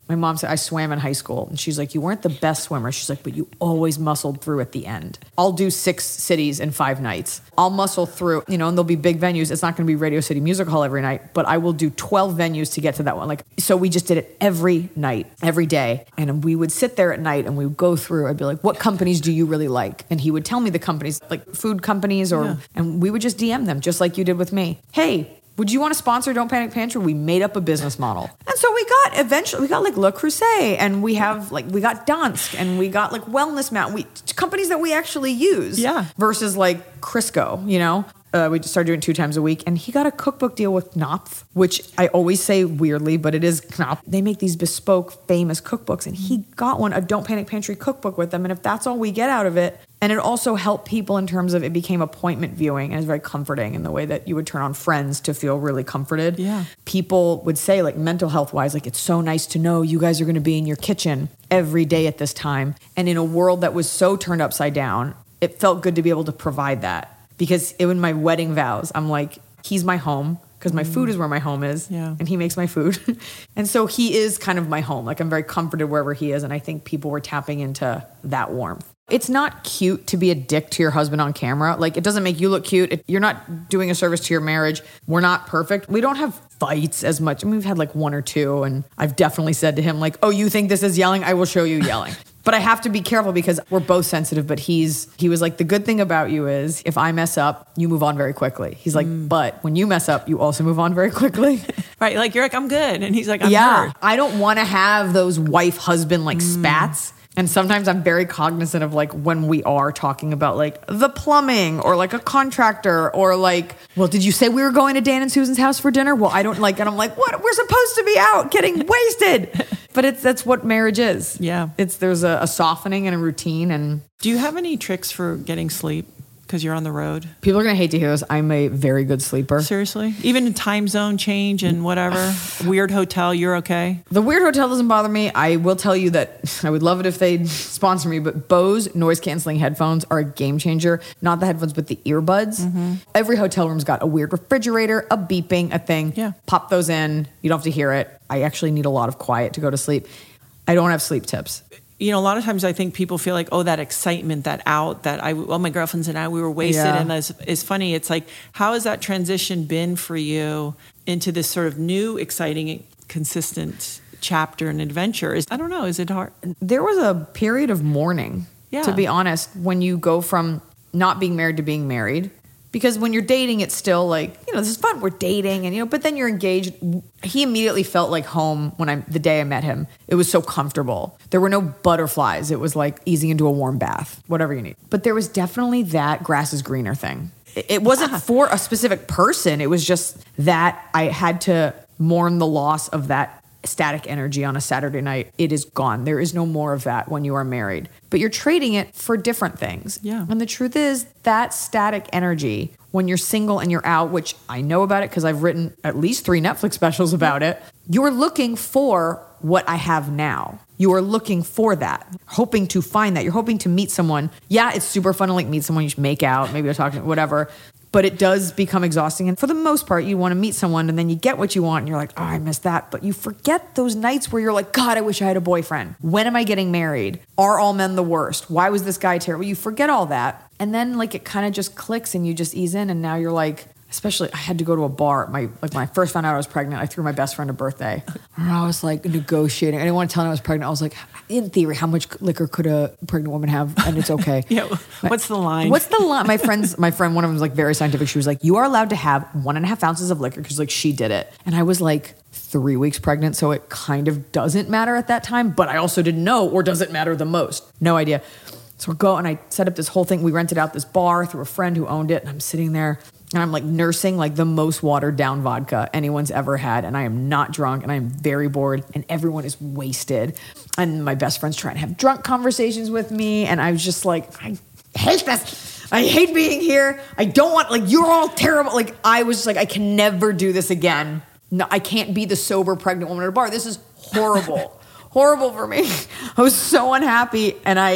My mom said, I swam in high school. And she's like, you weren't the best swimmer. She's like, but you always muscled through at the end. I'll do six cities in five nights. I'll muscle through, you know, and there'll be big venues. It's not going to be Radio City Music Hall every night, but I will do twelve venues to get to that one. Like, so we just did it every night, every day. And we would sit there at night and we would go through. I'd be like, what companies do you really like? And he would tell me the companies, like food companies, or, yeah. and we would just D M them, just like you did with me. Hey, would you want to sponsor Don't Panic Pantry? We made up a business model. And so we got, eventually, we got like Le Creuset, and we have like, we got Dansk, and we got like Wellness Mountain. We, companies that we actually use. Yeah. Versus like Crisco, you know? Uh, we just started doing two times a week. And he got a cookbook deal with Knopf, which I always say weirdly, but it is Knopf. They make these bespoke, famous cookbooks. And he got one, a Don't Panic Pantry cookbook with them. And if that's all we get out of it, and it also helped people in terms of it became appointment viewing, and it's very comforting in the way that you would turn on Friends to feel really comforted. Yeah. People would say, like, mental health wise, like, it's so nice to know you guys are going to be in your kitchen every day at this time. And in a world that was so turned upside down, it felt good to be able to provide that. Because it, in my wedding vows, I'm like, he's my home, because my food is where my home is, yeah. and he makes my food. And so he is kind of my home. Like, I'm very comforted wherever he is, and I think people were tapping into that warmth. It's not cute to be a dick to your husband on camera. Like, it doesn't make you look cute. It, you're not doing a service to your marriage. We're not perfect. We don't have fights as much. I mean, we've had like one or two, and I've definitely said to him, like, oh, you think this is yelling? I will show you yelling. But I have to be careful because we're both sensitive, but he's, he was like, the good thing about you is if I mess up, you move on very quickly. He's like, mm. but when you mess up, you also move on very quickly. Right. Like, you're like, I'm good. And he's like, I'm yeah, hurt. I don't want to have those wife husband like mm. spats. And sometimes I'm very cognizant of like when we are talking about like the plumbing or like a contractor or like, well, did you say we were going to Dan and Susan's house for dinner? Well, I don't like, and I'm like, what? We're supposed to be out getting wasted. But it's, that's what marriage is. Yeah. It's, there's a, a softening and a routine. And do you have any tricks for getting sleep? Because you're on the road. People are going to hate to hear this. I'm a very good sleeper. Seriously? Even in time zone change and whatever? Weird hotel, you're okay? The weird hotel doesn't bother me. I will tell you that I would love it if they'd sponsor me, but Bose noise canceling headphones are a game changer. Not the headphones, but the earbuds. Mm-hmm. Every hotel room's got a weird refrigerator, a beeping, a thing. Yeah. Pop those in. You don't have to hear it. I actually need a lot of quiet to go to sleep. I don't have sleep tips. You know, a lot of times I think people feel like, oh, that excitement, that out, that I, well, my girlfriends and I, we were wasted. Yeah. And it's, it's funny. It's like, how has that transition been for you into this sort of new, exciting, consistent chapter and adventure? Is, I don't know. Is it hard? There was a period of mourning, yeah. to be honest, when you go from not being married to being married. Because when you're dating, it's still like, you know, this is fun. We're dating, and you know, but then you're engaged. He immediately felt like home when I, the day I met him. It was so comfortable. There were no butterflies. It was like easing into a warm bath, whatever you need. But there was definitely that grass is greener thing. It wasn't yeah. for a specific person. It was just that I had to mourn the loss of that static energy on a Saturday night. It is gone. There is no more of that when you are married. But you're trading it for different things. Yeah. And the truth is that static energy, when you're single and you're out, which I know about it because I've written at least three Netflix specials about it, you're looking for what I have now. You are looking for that, hoping to find that. You're hoping to meet someone. Yeah, it's super fun to like meet someone. You should make out, maybe you'll talk to whatever. But it does become exhausting. And for the most part, you want to meet someone and then you get what you want and you're like, oh, I missed that. But you forget those nights where you're like, God, I wish I had a boyfriend. When am I getting married? Are all men the worst? Why was this guy terrible? You forget all that. And then like it kind of just clicks and you just ease in. And now you're like, especially I had to go to a bar. My like when I first found out I was pregnant, I threw my best friend a birthday. And I was like negotiating. I didn't want to tell him I was pregnant. I was like, in theory, how much liquor could a pregnant woman have? And it's okay. yeah. What's the line? What's the line? My friends, my friend, one of them was like very scientific. She was like, you are allowed to have one and a half ounces of liquor because like she did it. And I was like three weeks pregnant. So it kind of doesn't matter at that time. But I also didn't know, or does it matter the most? No idea. So we go and I set up this whole thing. We rented out this bar through a friend who owned it. And I'm sitting there. And I'm like nursing like the most watered down vodka anyone's ever had. And I am not drunk and I am very bored and everyone is wasted. And my best friend's trying to have drunk conversations with me. And I was just like, I hate this. I hate being here. I don't want, like, you're all terrible. Like, I was just like, I can never do this again. No, I can't be the sober pregnant woman at a bar. This is horrible. Horrible for me. I was so unhappy. And I,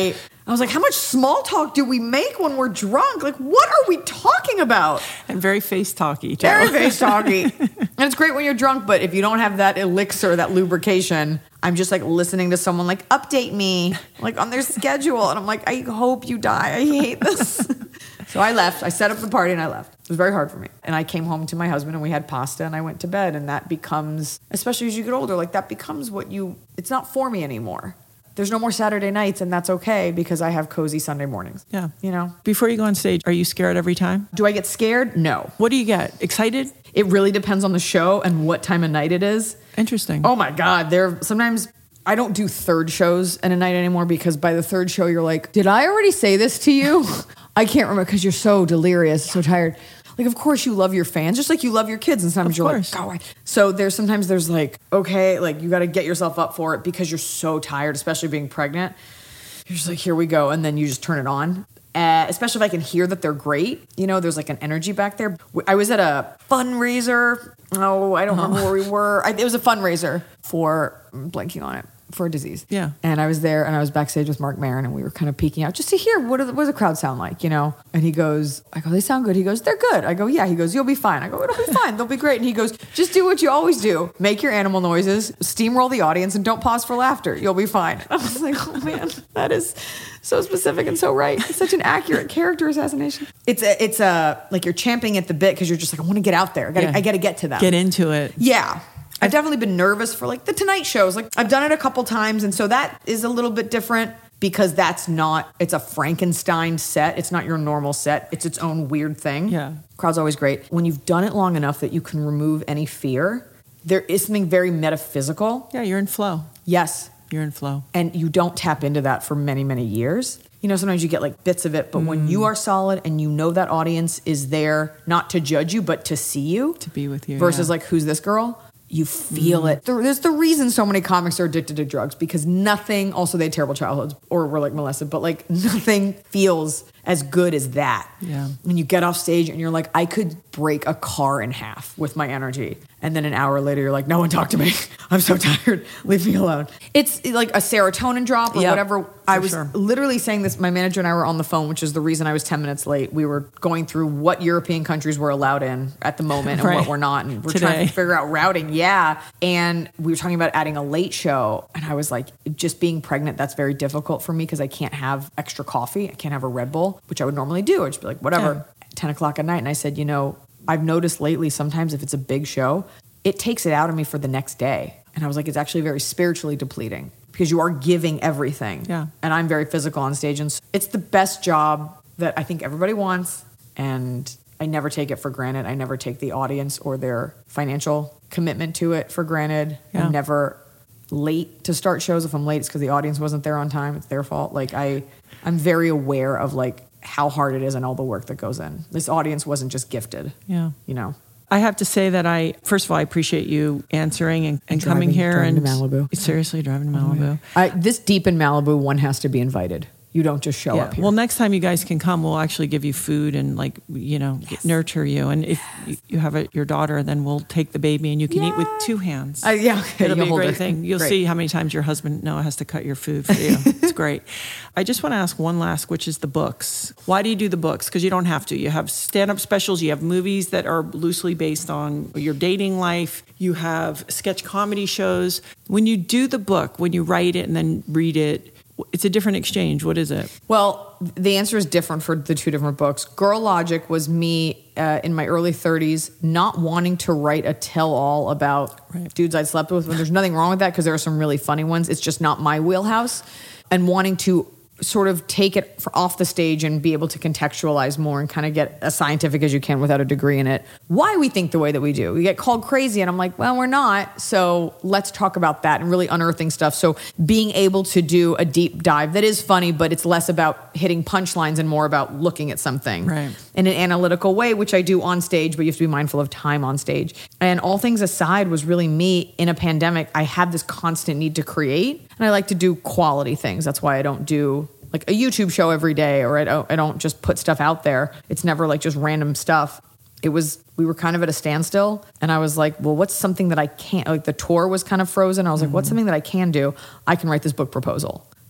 I was like, how much small talk do we make when we're drunk? Like, what are we talking about? And very face talky, too. Very face talky. And it's great when you're drunk, but if you don't have that elixir, that lubrication, I'm just like listening to someone like update me, like on their schedule. And I'm like, I hope you die. I hate this. So I left. I set up the party and I left. It was very hard for me. And I came home to my husband and we had pasta and I went to bed. And that becomes, especially as you get older, like that becomes what you, it's not for me anymore. There's no more Saturday nights, and that's okay because I have cozy Sunday mornings. Yeah. You know? Before you go on stage, are you scared every time? Do I get scared? No. What do you get? Excited? It really depends on the show and what time of night it is. Interesting. Oh my God. There sometimes I don't do third shows in a night anymore because by the third show, you're like, did I already say this to you? I can't remember because you're so delirious, so tired. Like, of course you love your fans, just like you love your kids. And sometimes you're like, God, why? So there's sometimes there's like, okay, like you got to get yourself up for it because you're so tired, especially being pregnant. You're just like, here we go. And then you just turn it on. Uh, especially if I can hear that they're great. You know, there's like an energy back there. I was at a fundraiser. Oh, I don't remember where we were. I, it was a fundraiser for, I'm blanking on it. For a disease. Yeah. And I was there and I was backstage with Mark Maron and we were kind of peeking out just to hear what, are the, what does the crowd sound like, you know? And he goes, I go, they sound good. He goes, they're good. I go, yeah. He goes, you'll be fine. I go, it'll be fine. They'll be great. And he goes, just do what you always do. Make your animal noises, steamroll the audience and don't pause for laughter. You'll be fine. I was like, oh man, that is so specific and so right. It's such an accurate character assassination. It's a, it's a, like you're champing at the bit because you're just like, I want to get out there. I gotta, yeah. I gotta get to them. Get into it. Yeah. I've definitely been nervous for like the Tonight shows. Like I've done it a couple times. And so that is a little bit different because that's not, it's a Frankenstein set. It's not your normal set. It's its own weird thing. Yeah. Crowd's always great. When you've done it long enough that you can remove any fear, there is something very metaphysical. Yeah, you're in flow. Yes. You're in flow. And you don't tap into that for many, many years. You know, sometimes you get like bits of it, but mm. when you are solid and you know that audience is there not to judge you, but to see you. To be with you. Versus yeah. like, who's this girl? You feel mm. it. There's the reason so many comics are addicted to drugs because nothing, also they had terrible childhoods or were like molested, but like nothing feels as good as that. Yeah. When you get off stage and you're like, I could break a car in half with my energy. And then an hour later, you're like, no one talk to me. I'm so tired. Leave me alone. It's like a serotonin drop or yep, whatever. I was sure. literally saying this. My manager and I were on the phone, which is the reason I was ten minutes late. We were going through what European countries we're allowed in at the moment and right. what we're not. And we're Today. trying to figure out routing. Yeah. And we were talking about adding a late show. And I was like, just being pregnant, that's very difficult for me because I can't have extra coffee. I can't have a Red Bull, which I would normally do. I'd just be like, whatever, yeah. ten o'clock at night. And I said, you know, I've noticed lately sometimes if it's a big show, it takes it out of me for the next day. And I was like, it's actually very spiritually depleting because you are giving everything. Yeah. And I'm very physical on stage. And it's the best job that I think everybody wants. And I never take it for granted. I never take the audience or their financial commitment to it for granted. Yeah. I'm never late to start shows. If I'm late, it's because the audience wasn't there on time. It's their fault. Like I, I'm very aware of like how hard it is and all the work that goes in. This audience wasn't just gifted. Yeah. You know? I have to say that I, first of all, I appreciate you answering and, and driving, coming here driving and to Malibu. Seriously, driving to Malibu. Oh, yeah. I, this deep in Malibu, one has to be invited. You don't just show yeah. up here. Well, next time you guys can come, we'll actually give you food and like, you know, yes. nurture you. And if you, you have a, your daughter, then we'll take the baby and you can yeah. eat with two hands. Uh, yeah. It'll You'll be a great it. thing. You'll great. see how many times your husband Noah has to cut your food for you. It's great. I just want to ask one last, which is the books. Why do you do the books? Because you don't have to. You have stand-up specials. You have movies that are loosely based on your dating life. You have sketch comedy shows. When you do the book, when you write it and then read it, it's a different exchange. What is it? Well, the answer is different for the two different books. Girl Logic was me uh, in my early thirties, not wanting to write a tell-all about right. dudes I'd slept with. And there's nothing wrong with that because there are some really funny ones. It's just not my wheelhouse. And wanting to sort of take it for off the stage and be able to contextualize more and kind of get as scientific as you can without a degree in it. Why we think the way that we do. We get called crazy and I'm like, well, we're not. So let's talk about that and really unearthing stuff. So being able to do a deep dive that is funny, but it's less about hitting punchlines and more about looking at something right. in an analytical way, which I do on stage, but you have to be mindful of time on stage. And all things aside was really me in a pandemic. I have this constant need to create and I like to do quality things. That's why I don't do like a YouTube show every day, or I don't, I don't just put stuff out there. It's never like just random stuff. It was, we were kind of at a standstill and I was like, well, what's something that I can't, like the tour was kind of frozen. I was like, mm-hmm. what's something that I can do? I can write this book proposal.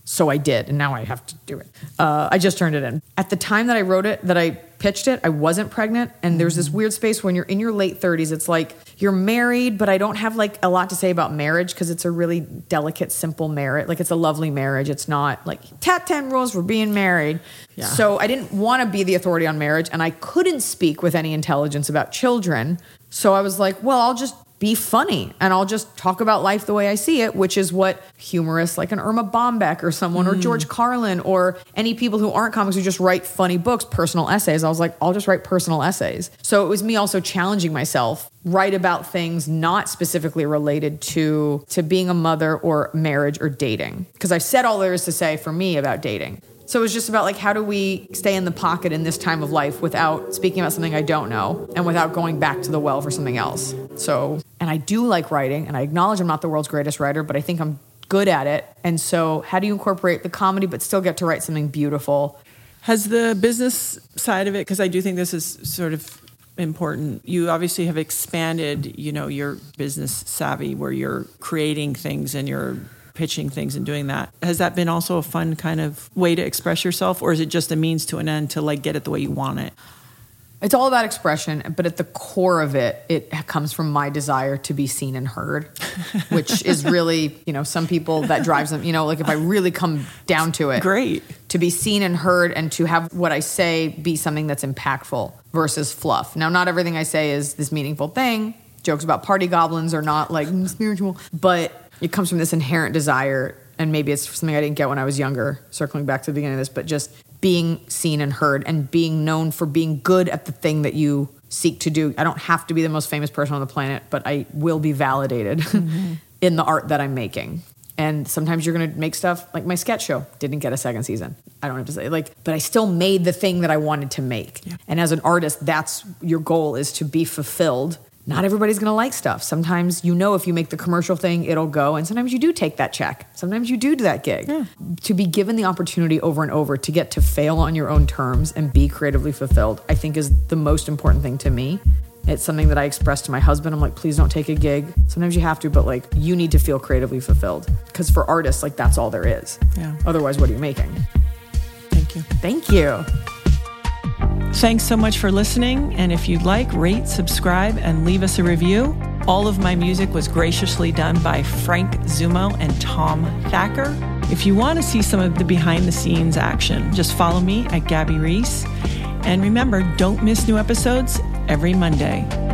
So I did, and now I have to do it. Uh, I just turned it in. At the time that I wrote it, that I pitched it, I wasn't pregnant, and there's this weird space when you're in your late thirties. It's like you're married, but I don't have like a lot to say about marriage because it's a really delicate, simple marriage. Like it's a lovely marriage. It's not like tat ten rules for being married. Yeah. So I didn't want to be the authority on marriage, and I couldn't speak with any intelligence about children. So I was like, well, I'll just be funny and I'll just talk about life the way I see it, which is what humorists like an Irma Bombeck or someone mm. or George Carlin or any people who aren't comics who just write funny books, personal essays. I was like, I'll just write personal essays. So it was me also challenging myself, write about things not specifically related to, to being a mother or marriage or dating. Because I've said all there is to say for me about dating. So it was just about like, how do we stay in the pocket in this time of life without speaking about something I don't know and without going back to the well for something else. So, and I do like writing, and I acknowledge I'm not the world's greatest writer, but I think I'm good at it. And so how do you incorporate the comedy but still get to write something beautiful? Has the business side of it, because I do think this is sort of important, you obviously have expanded, you know, your business savvy where you're creating things and you're pitching things and doing that. Has that been also a fun kind of way to express yourself, or is it just a means to an end to like get it the way you want it? It's all about expression, but at the core of it, it comes from my desire to be seen and heard, which is really, you know, some people that drives them, you know, like if I really come down to it. Great. To be seen and heard and to have what I say be something that's impactful versus fluff. Now, not everything I say is this meaningful thing. Jokes about party goblins are not like spiritual, but it comes from this inherent desire, and maybe it's something I didn't get when I was younger, circling back to the beginning of this, but just being seen and heard and being known for being good at the thing that you seek to do. I don't have to be the most famous person on the planet, but I will be validated mm-hmm. in the art that I'm making. And sometimes you're going to make stuff like my sketch show didn't get a second season. I don't have to say like, but I still made the thing that I wanted to make. Yeah. And as an artist, that's your goal, is to be fulfilled. Not everybody's going to like stuff. Sometimes, you know, if you make the commercial thing, it'll go. And sometimes you do take that check. Sometimes you do do that gig. Yeah. To be given the opportunity over and over to get to fail on your own terms and be creatively fulfilled, I think is the most important thing to me. It's something that I express to my husband. I'm like, please don't take a gig. Sometimes you have to, but like, you need to feel creatively fulfilled. Because for artists, like, that's all there is. Yeah. Otherwise, what are you making? Thank you. Thank you. Thanks so much for listening. And if you'd like, rate, subscribe, and leave us a review. All of my music was graciously done by Frank Zumo and Tom Thacker. If you want to see some of the behind the scenes action, just follow me at Gabby Reese. And remember, don't miss new episodes every Monday.